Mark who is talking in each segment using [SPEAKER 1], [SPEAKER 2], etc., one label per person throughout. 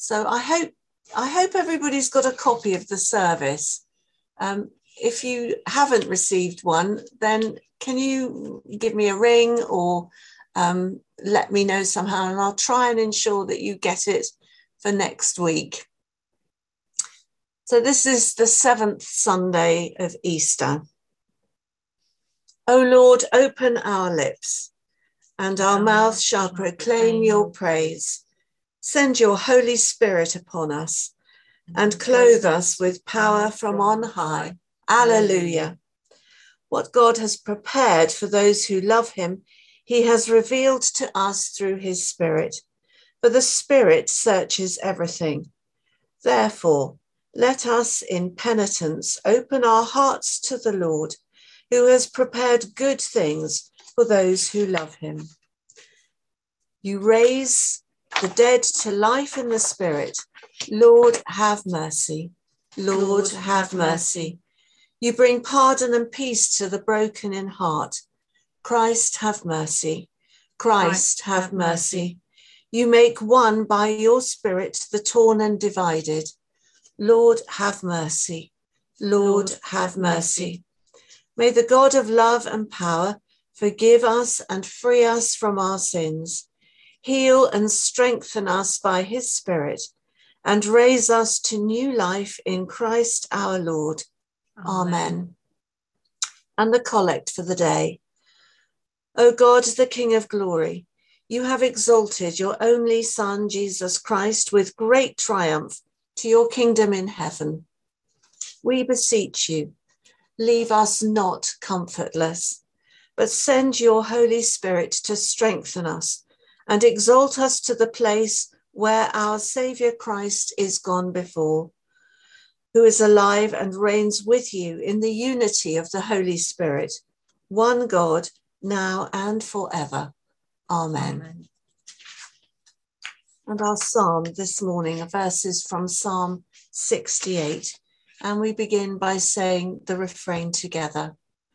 [SPEAKER 1] So I hope everybody's got a copy of the service. If you haven't received one, then can you give me a ring or let me know somehow, and I'll try and ensure that you get it for next week. So this is the 7th Sunday of Easter. O Lord, open our lips, and our mouth shall proclaim your praise. Send your Holy Spirit upon us, and clothe us with power from on high. Alleluia. What God has prepared for those who love him, he has revealed to us through his Spirit. For the Spirit searches everything. Therefore, let us in penitence open our hearts to the Lord, who has prepared good things for those who love him. You raise the dead to life in the Spirit. Lord, have mercy. Lord, have mercy. You bring pardon and peace to the broken in heart. Christ, have mercy. Christ, have mercy. You make one by your Spirit the torn and divided. Lord, have mercy. Lord, have mercy. May the God of love and power forgive us and free us from our sins, heal and strengthen us by his Spirit, and raise us to new life in Christ our Lord. Amen. And the collect for the day. O God, the King of glory, you have exalted your only Son, Jesus Christ, with great triumph to your kingdom in heaven. We beseech you, leave us not comfortless, but send your Holy Spirit to strengthen us and exalt us to the place where our Saviour Christ is gone before, who is alive and reigns with you in the unity of the Holy Spirit, one God, now and forever. Amen. Amen. And our psalm this morning are verses from Psalm 68, and we begin by saying the refrain together.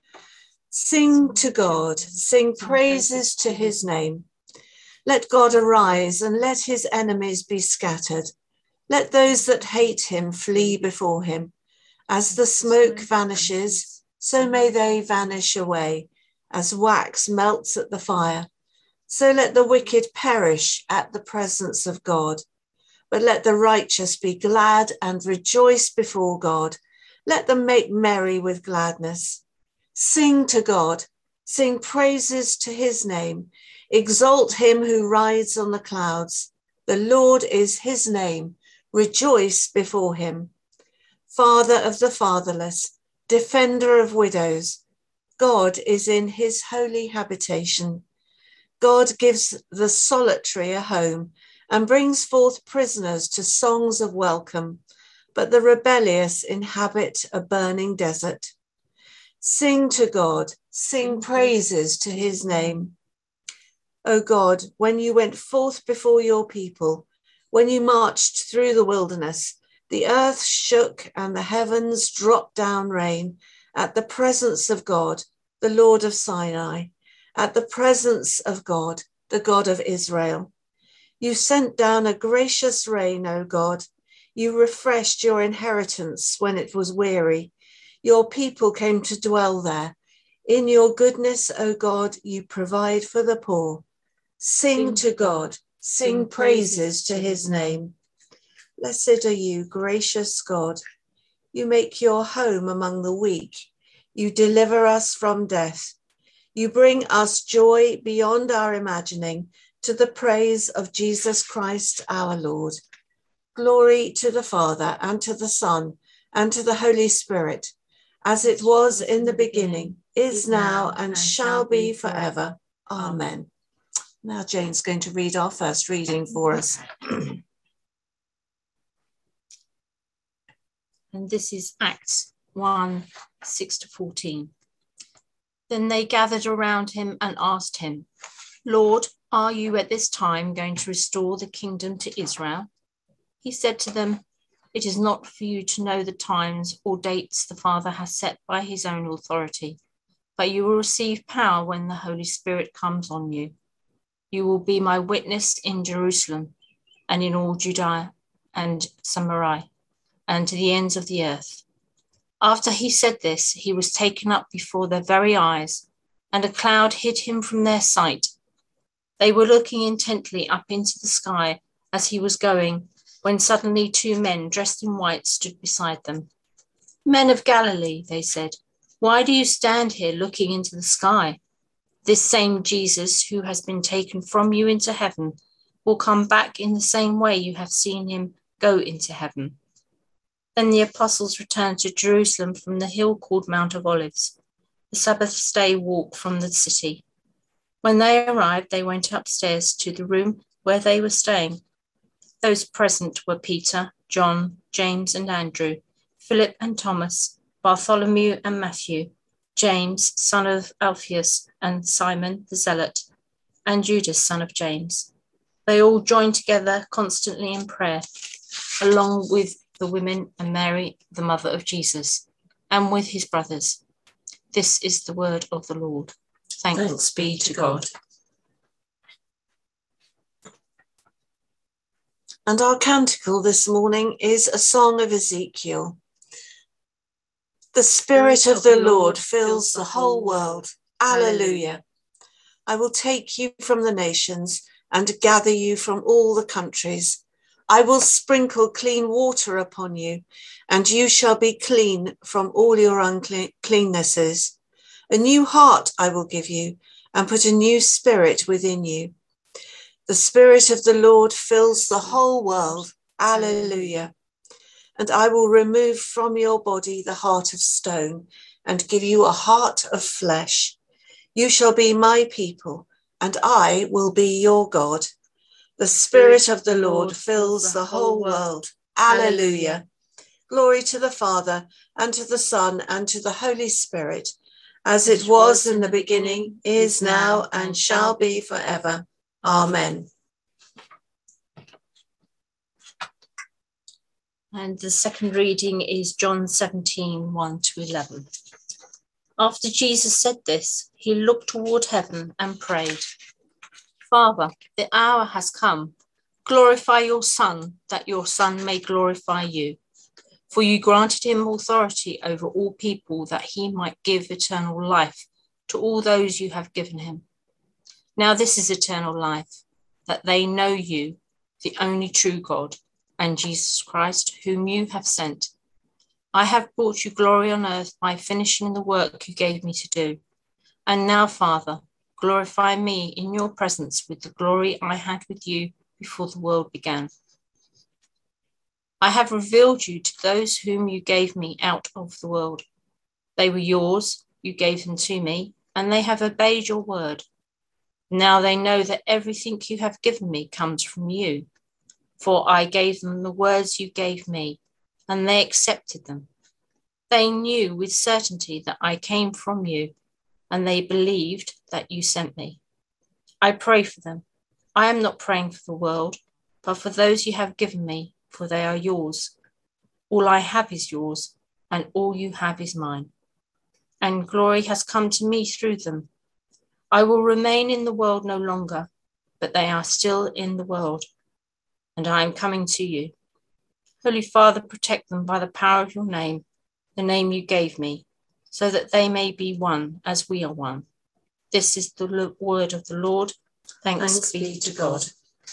[SPEAKER 1] Sing to God, sing praises to his name. Let God arise and let his enemies be scattered. Let those that hate him flee before him. As the smoke vanishes, so may they vanish away. As wax melts at the fire, so let the wicked perish at the presence of God. But let the righteous be glad and rejoice before God. Let them make merry with gladness. Sing to God, sing praises to his name. Exalt him who rides on the clouds. The Lord is his name. Rejoice before him. Father of the fatherless, defender of widows, God is in his holy habitation. God gives the solitary a home and brings forth prisoners to songs of welcome, but the rebellious inhabit a burning desert. Sing to God, sing praises to his name. O God, when you went forth before your people, when you marched through the wilderness, the earth shook and the heavens dropped down rain at the presence of God, the Lord of Sinai, at the presence of God, the God of Israel. You sent down a gracious rain, O God. You refreshed your inheritance when it was weary. Your people came to dwell there. In your goodness, O God, you provide for the poor. Sing to God, sing praises to his name. Blessed are you, gracious God. You make your home among the weak. You deliver us from death. You bring us joy beyond our imagining, to the praise of Jesus Christ our Lord. Glory to the Father, and to the Son, and to the Holy Spirit, as it was in the beginning, is now, and shall be forever. Amen. Now Jane's going to read our first reading for us.
[SPEAKER 2] And this is Acts 1, 6-14. Then they gathered around him and asked him, Lord, are you at this time going to restore the kingdom to Israel? He said to them, it is not for you to know the times or dates the Father has set by his own authority, but you will receive power when the Holy Spirit comes on you. You will be my witness in Jerusalem and in all Judea and Samaria, and to the ends of the earth. After he said this, he was taken up before their very eyes, and a cloud hid him from their sight. They were looking intently up into the sky as he was going, when suddenly 2 men dressed in white stood beside them. "Men of Galilee," they said, "why do you stand here looking into the sky? This same Jesus who has been taken from you into heaven will come back in the same way you have seen him go into heaven." Then the apostles returned to Jerusalem from the hill called Mount of Olives, the Sabbath day walk from the city. When they arrived, they went upstairs to the room where they were staying. Those present were Peter, John, James and Andrew, Philip and Thomas, Bartholomew and Matthew, James, son of Alphaeus, and Simon the Zealot, and Judas, son of James. They all joined together constantly in prayer, along with the women and Mary, the mother of Jesus, and with his brothers. This is the word of the Lord. Thanks be to God.
[SPEAKER 1] And our canticle this morning is a song of Ezekiel. The Spirit of the Lord fills the whole world. Alleluia. I will take you from the nations and gather you from all the countries. I will sprinkle clean water upon you, and you shall be clean from all your uncleannesses. A new heart I will give you, and put a new spirit within you. The Spirit of the Lord fills the whole world. Alleluia. And I will remove from your body the heart of stone, and give you a heart of flesh. You shall be my people, and I will be your God. The Spirit of the Lord fills the whole world. Alleluia. Glory to the Father, and to the Son, and to the Holy Spirit, as it was in the beginning, is now, and shall be forever. Amen.
[SPEAKER 2] And the second reading is John 17, 1-11. After Jesus said this, he looked toward heaven and prayed, "Father, the hour has come. Glorify your Son, that your Son may glorify you. For you granted him authority over all people, that he might give eternal life to all those you have given him. Now this is eternal life, that they know you, the only true God, and Jesus Christ, whom you have sent. I have brought you glory on earth by finishing the work you gave me to do. And now, Father, glorify me in your presence with the glory I had with you before the world began. I have revealed you to those whom you gave me out of the world. They were yours, you gave them to me, and they have obeyed your word. Now they know that everything you have given me comes from you. For I gave them the words you gave me, and they accepted them. They knew with certainty that I came from you, and they believed that you sent me. I pray for them. I am not praying for the world, but for those you have given me, for they are yours. All I have is yours, and all you have is mine. And glory has come to me through them. I will remain in the world no longer, but they are still in the world, and I am coming to you. Holy Father, protect them by the power of your name, the name you gave me, so that they may be one as we are one. This is the word of the Lord. Thanks be to God.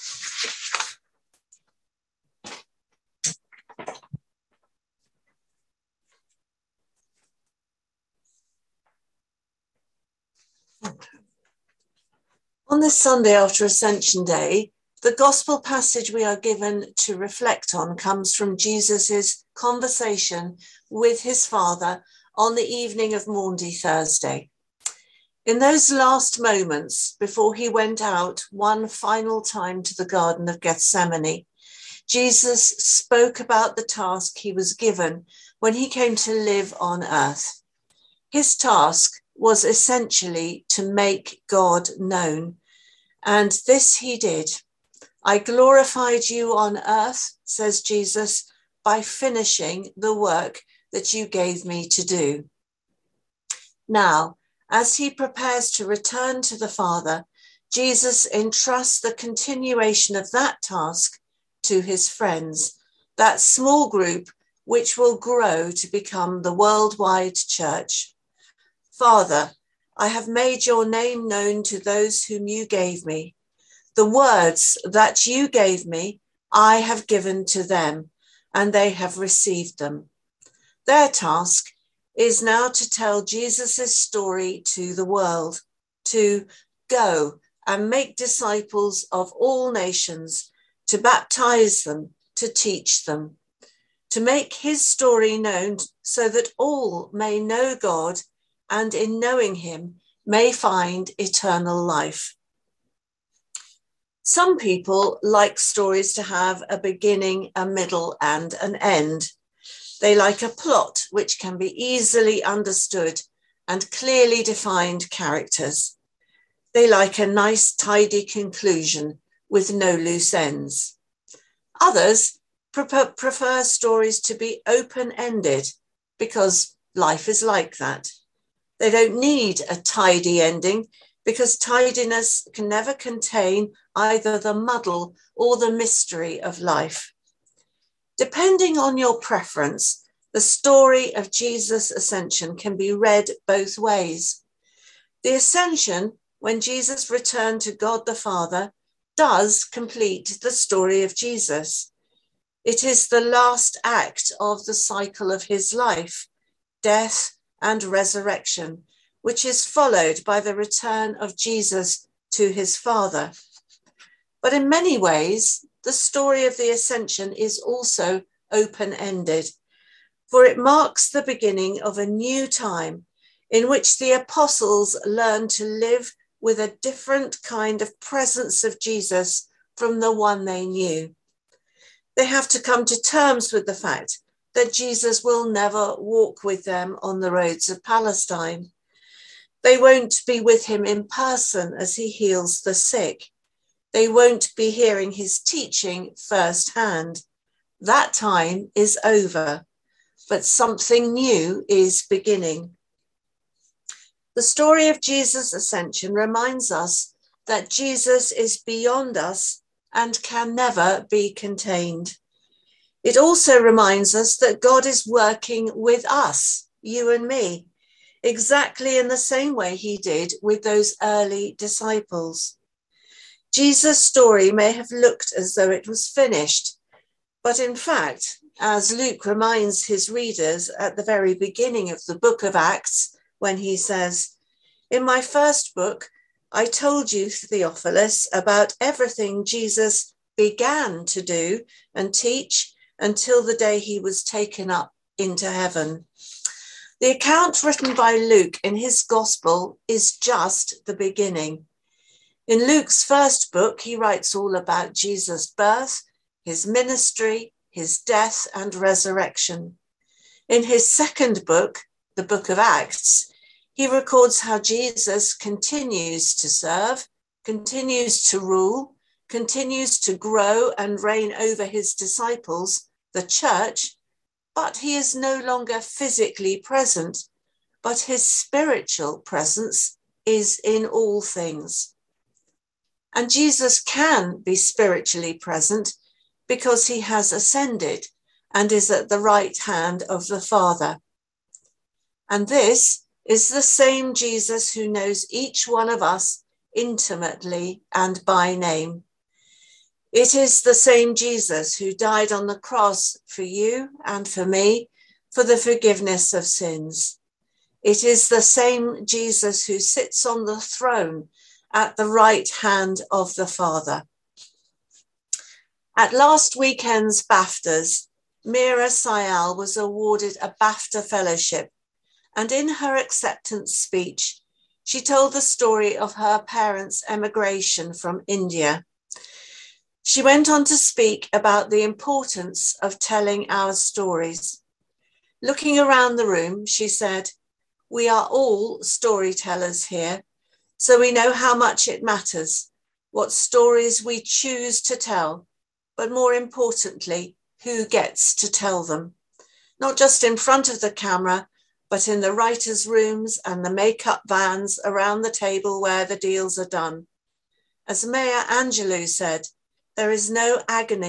[SPEAKER 1] On this Sunday after Ascension Day, the gospel passage we are given to reflect on comes from Jesus's conversation with his Father on the evening of Maundy Thursday. In those last moments before he went out one final time to the Garden of Gethsemane, Jesus spoke about the task he was given when he came to live on earth. His task was essentially to make God known, and this he did. I glorified you on earth, says Jesus, by finishing the work that you gave me to do. Now, as he prepares to return to the Father, Jesus entrusts the continuation of that task to his friends, that small group which will grow to become the worldwide church. Father, I have made your name known to those whom you gave me. The words that you gave me, I have given to them, and they have received them. Their task is now to tell Jesus' story to the world, to go and make disciples of all nations, to baptize them, to teach them, to make his story known so that all may know God and in knowing him may find eternal life. Some people like stories to have a beginning, a middle, and an end. They like a plot which can be easily understood and clearly defined characters. They like a nice, tidy conclusion with no loose ends. Others prefer stories to be open-ended because life is like that. They don't need a tidy ending because tidiness can never contain either the muddle or the mystery of life. Depending on your preference, the story of Jesus' ascension can be read both ways. The ascension, when Jesus returned to God the Father, does complete the story of Jesus. It is the last act of the cycle of his life, death, and resurrection, which is followed by the return of Jesus to his Father. But in many ways, the story of the ascension is also open-ended, for it marks the beginning of a new time in which the apostles learn to live with a different kind of presence of Jesus from the one they knew. They have to come to terms with the fact that Jesus will never walk with them on the roads of Palestine. They won't be with him in person as he heals the sick. They won't be hearing his teaching firsthand. That time is over, but something new is beginning. The story of Jesus' ascension reminds us that Jesus is beyond us and can never be contained. It also reminds us that God is working with us, you and me, exactly in the same way he did with those early disciples. Jesus' story may have looked as though it was finished, but in fact, as Luke reminds his readers at the very beginning of the book of Acts, when he says, "In my first book, I told you, Theophilus, about everything Jesus began to do and teach until the day he was taken up into heaven." The account written by Luke in his gospel is just the beginning. In Luke's first book, he writes all about Jesus' birth, his ministry, his death and resurrection. In his second book, the book of Acts, he records how Jesus continues to serve, continues to rule, continues to grow and reign over his disciples, the church, but he is no longer physically present, but his spiritual presence is in all things. And Jesus can be spiritually present because he has ascended and is at the right hand of the Father. And this is the same Jesus who knows each one of us intimately and by name. It is the same Jesus who died on the cross for you and for me for the forgiveness of sins. It is the same Jesus who sits on the throne at the right hand of the Father. At last weekend's BAFTAs, Meera Syal was awarded a BAFTA fellowship, and in her acceptance speech, she told the story of her parents' emigration from India. She went on to speak about the importance of telling our stories. Looking around the room, she said, "We are all storytellers here, so we know how much it matters, what stories we choose to tell, but more importantly, who gets to tell them, not just in front of the camera, but in the writers' rooms and the makeup vans around the table where the deals are done. As Maya Angelou said, there is no agony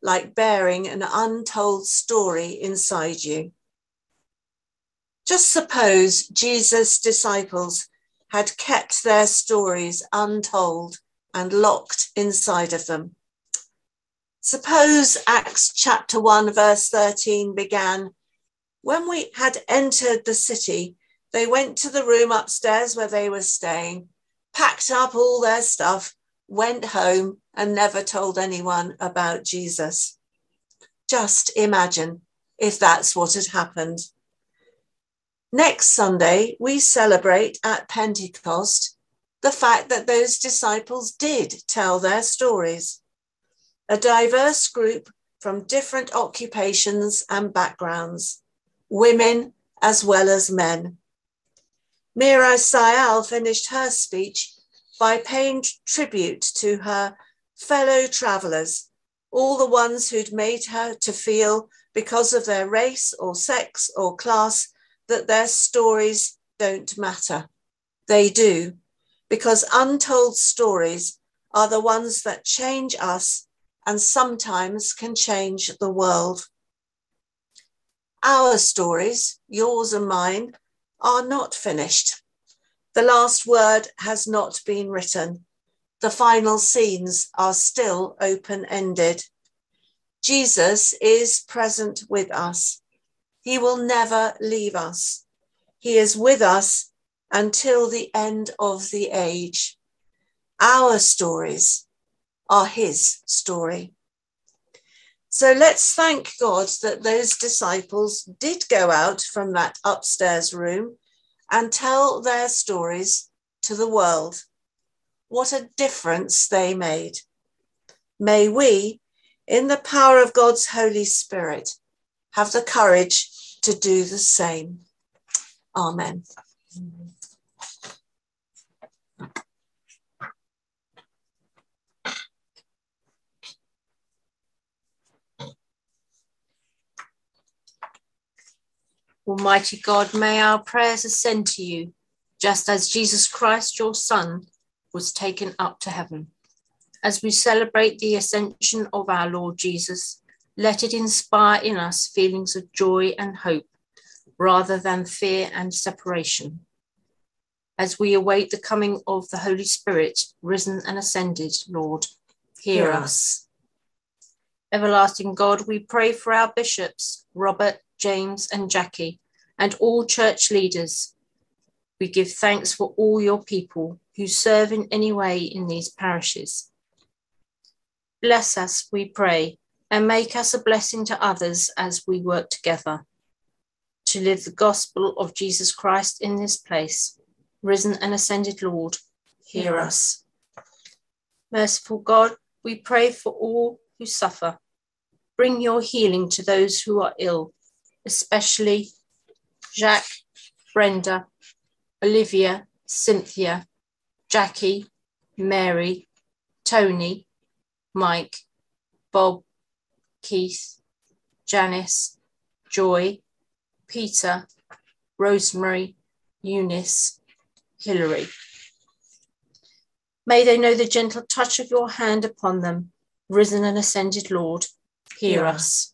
[SPEAKER 1] like bearing an untold story inside you. Just suppose Jesus' disciples had kept their stories untold and locked inside of them. Suppose Acts chapter 1 verse 13 began, "When we had entered the city, they went to the room upstairs where they were staying, packed up all their stuff, went home and never told anyone about Jesus." Just imagine if that's what had happened. Next Sunday, we celebrate at Pentecost the fact that those disciples did tell their stories. A diverse group from different occupations and backgrounds, women as well as men. Mira Sayal finished her speech by paying tribute to her fellow travellers, all the ones who'd made her to feel, because of their race or sex or class, that their stories don't matter. They do, because untold stories are the ones that change us and sometimes can change the world. Our stories, yours and mine, are not finished. The last word has not been written. The final scenes are still open-ended. Jesus is present with us. He will never leave us. He is with us until the end of the age. Our stories are his story. So let's thank God that those disciples did go out from that upstairs room and tell their stories to the world. What a difference they made. May we, in the power of God's Holy Spirit, have the courage to do the same. Amen.
[SPEAKER 2] Almighty God, may our prayers ascend to you, just as Jesus Christ, your Son, was taken up to heaven. As we celebrate the ascension of our Lord Jesus, let it inspire in us feelings of joy and hope, rather than fear and separation. As we await the coming of the Holy Spirit, risen and ascended, Lord, hear us. Everlasting God, we pray for our bishops, Robert, James and Jackie, and all church leaders. We give thanks for all your people who serve in any way in these parishes. Bless us, we pray, and make us a blessing to others as we work together to live the gospel of Jesus Christ in this place. Risen and ascended Lord, hear us. Merciful God, we pray for all who suffer. Bring your healing to those who are ill, especially Jacques, Brenda, Olivia, Cynthia, Jackie, Mary, Tony, Mike, Bob, Keith, Janice, Joy, Peter, Rosemary, Eunice, Hilary. May they know the gentle touch of your hand upon them. Risen and ascended Lord, hear us.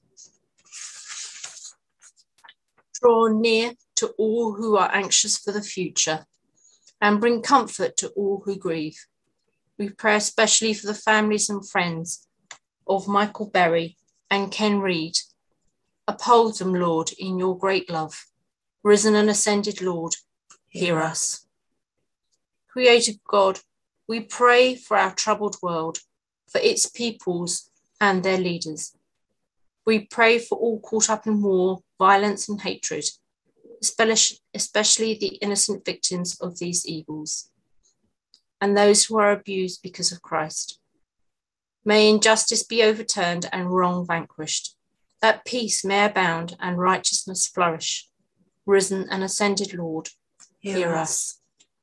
[SPEAKER 2] Draw near to all who are anxious for the future and bring comfort to all who grieve. We pray especially for the families and friends of Michael Berry and Ken Reed. Uphold them, Lord, in your great love. Risen and ascended Lord, hear us. Creator God, we pray for our troubled world, for its peoples and their leaders. We pray for all caught up in war, violence and hatred, especially the innocent victims of these evils, and those who are abused because of Christ. May injustice be overturned and wrong vanquished, that peace may abound and righteousness flourish. Risen and ascended Lord, hear us.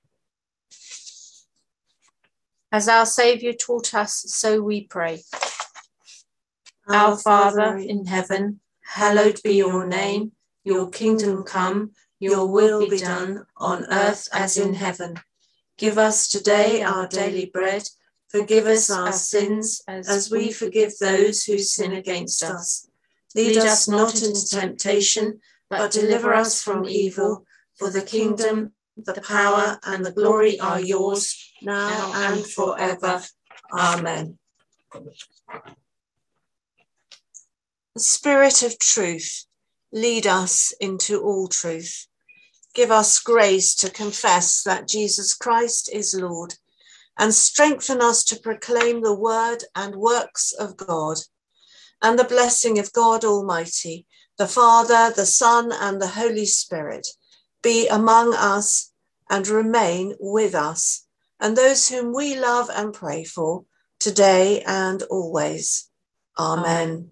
[SPEAKER 2] As our Saviour taught us, so we pray. Our Father in heaven, hallowed be your name. Your kingdom come, your will be done on earth as in heaven. Give us today our daily bread,
[SPEAKER 1] Forgive us our sins, as we forgive those who sin against us. Lead us not into temptation, but deliver us from evil. For the kingdom, the power, and the glory are yours, now and forever. Amen. The Spirit of truth, lead us into all truth. Give us grace to confess that Jesus Christ is Lord, and strengthen us to proclaim the word and works of God. And the blessing of God Almighty, the Father, the Son, and the Holy Spirit, be among us and remain with us, and those whom we love and pray for, today and always. Amen.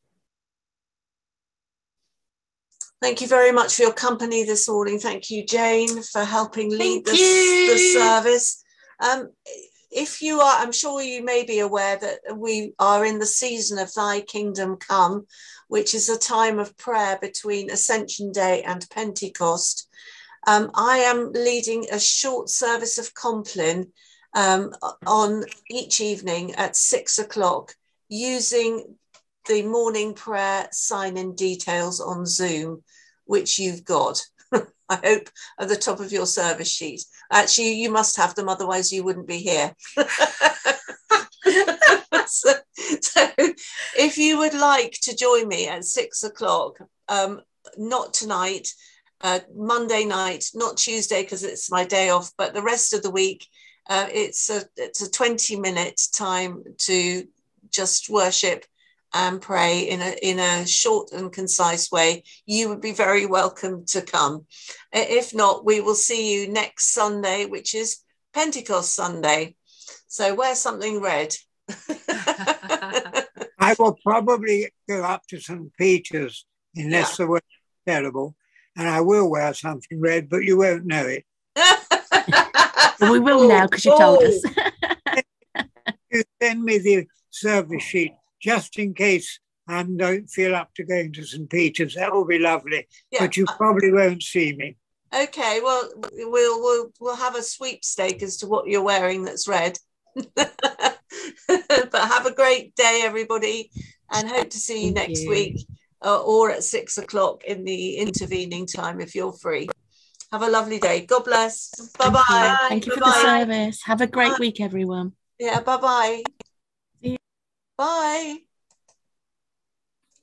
[SPEAKER 1] Thank you very much for your company this morning. Thank you, Jane, for helping lead the service. If you are, I'm sure you may be aware that we are in the season of Thy Kingdom Come, which is a time of prayer between Ascension Day and Pentecost. I am leading a short service of Compline on each evening at 6 o'clock using the morning prayer sign-in details on Zoom, which you've got. I hope at the top of your service sheet. Actually, you must have them, otherwise you wouldn't be here. so if you would like to join me at 6 o'clock, not tonight, Monday night, not Tuesday because it's my day off, but the rest of the week, it's a 20-minute time to just worship and pray in a short and concise way. You would be very welcome to come. If not, we will see you next Sunday, which is Pentecost Sunday. So wear something red.
[SPEAKER 3] I will probably go up to St. Peter's unless the weather's terrible, and I will wear something red, but you won't know it.
[SPEAKER 4] We will now because you told us.
[SPEAKER 3] You send me the service sheet just in case I don't feel up to going to St. Peter's. That will be lovely, but you probably won't see me.
[SPEAKER 1] Okay, well, we'll have a sweepstake as to what you're wearing that's red. But have a great day, everybody, and hope to see you next week or at 6 o'clock in the intervening time if you're free. Have a lovely day. God bless. Bye-bye.
[SPEAKER 4] Thank you for the service. Have a great week, everyone.
[SPEAKER 1] Yeah, bye-bye.
[SPEAKER 4] See you.
[SPEAKER 1] Bye.